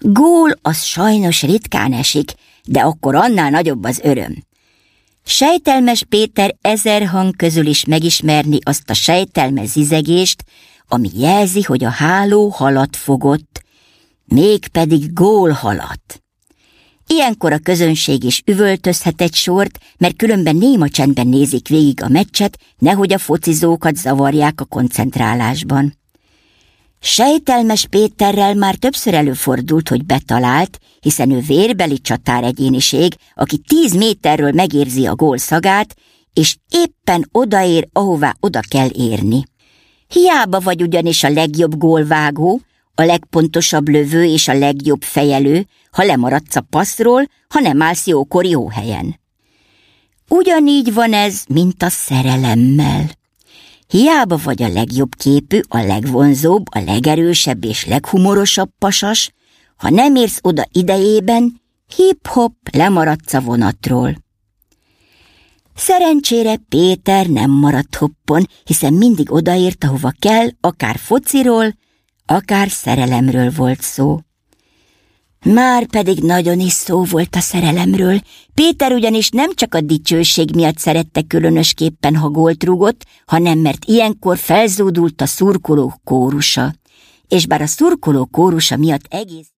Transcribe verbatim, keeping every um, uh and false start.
Gól az sajnos ritkán esik, de akkor annál nagyobb az öröm. Sejtelmes Péter ezer hang közül is megismerni azt a sejtelmes zizegést, ami jelzi, hogy a háló halat fogott, mégpedig gólhalat. Ilyenkor a közönség is üvöltözhet egy sort, mert különben néma csendben nézik végig a meccset, nehogy a focizókat zavarják a koncentrálásban. Sejtelmes Péterrel már többször előfordult, hogy betalált, hiszen ő vérbeli csatár egyéniség, aki tíz méterről megérzi a gól szagát, és éppen odaér, ahová oda kell érni. Hiába vagy ugyanis a legjobb gólvágó, a legpontosabb lövő és a legjobb fejelő, ha lemaradsz a passzról, ha nem állsz jókor jó helyen. Ugyanígy van ez, mint a szerelemmel. Hiába vagy a legjobb képű, a legvonzóbb, a legerősebb és leghumorosabb pasas, ha nem érsz oda idejében, hip-hop, lemaradsz a vonatról. Szerencsére Péter nem maradt hoppon, hiszen mindig odaért, ahova kell, akár fociról, akár szerelemről volt szó. Már pedig nagyon is szó volt a szerelemről. Péter ugyanis nem csak a dicsőség miatt szerette különösképpen, ha gólt rúgott, hanem mert ilyenkor felzúdult a szurkoló kórusa. És bár a szurkoló kórusa miatt egész